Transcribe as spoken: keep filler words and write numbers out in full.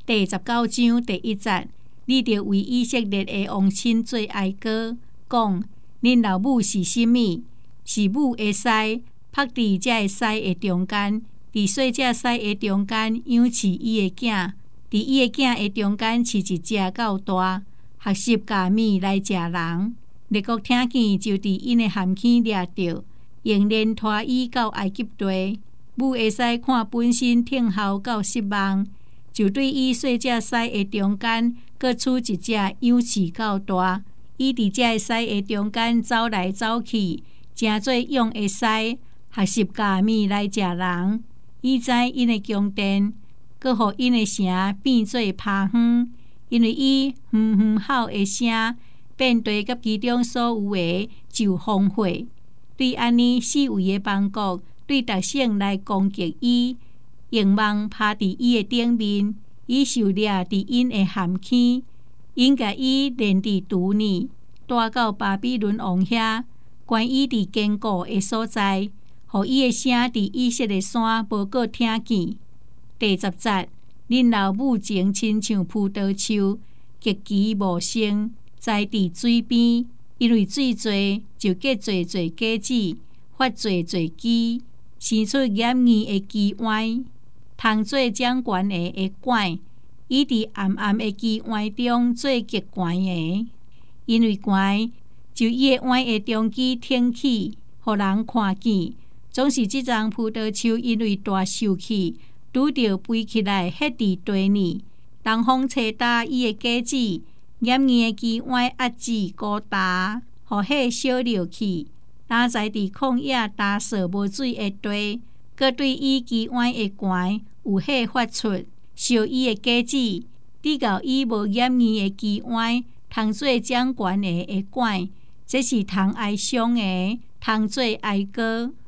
第十九章第一节，你着为以色列的王亲做哀歌，讲：恁老母是甚物？是母的腮，拍伫这个腮的中间，伫细只腮的中间养饲伊的囝，伫伊的囝的中间饲一只到大，学习假米来食人。列国听见就伫因的含腔掠着，用链拖伊到埃及地。母会使看本身听候到失望，就对伊细只腮的中间，各取一只养饲到大。伊伫这个腮的中间走来走去，诚做用的腮，学习假米来食人。伊知因的宫殿，佮互因的城变做趴园，因为伊哼哼吼的声，遍地甲其中所有的就荒废。对安尼四围的邦国，对逐省来攻击伊，用网趴伫伊的顶面，伊受掠伫因的含腔，因甲伊连伫毒里，带到巴比伦王遐，关伊伫坚固的所在，互伊的声伫以色列山无过听见。第十节，恁老母情亲像葡萄树，结其无生，栽伫水边，因为水多，就结侪侪果子，发侪侪枝，生出掩耳的枝歪，通做掌悬的的管。伊伫暗暗的枝歪中做结悬的，因为悬，就伊的歪的中枝挺起，互人看见。总是即丛葡萄树因为大受气，拄着飞起来歇伫地里，东风吹打伊的果子，掩耳的枝歪压制高大，互火烧落去。哪在伫旷野打扫无水的地，佮对伊枝歪的悬有火发出，烧伊的果子，直到伊无掩耳的枝歪，通做掌悬的的管，这是通哀伤的，通做哀歌。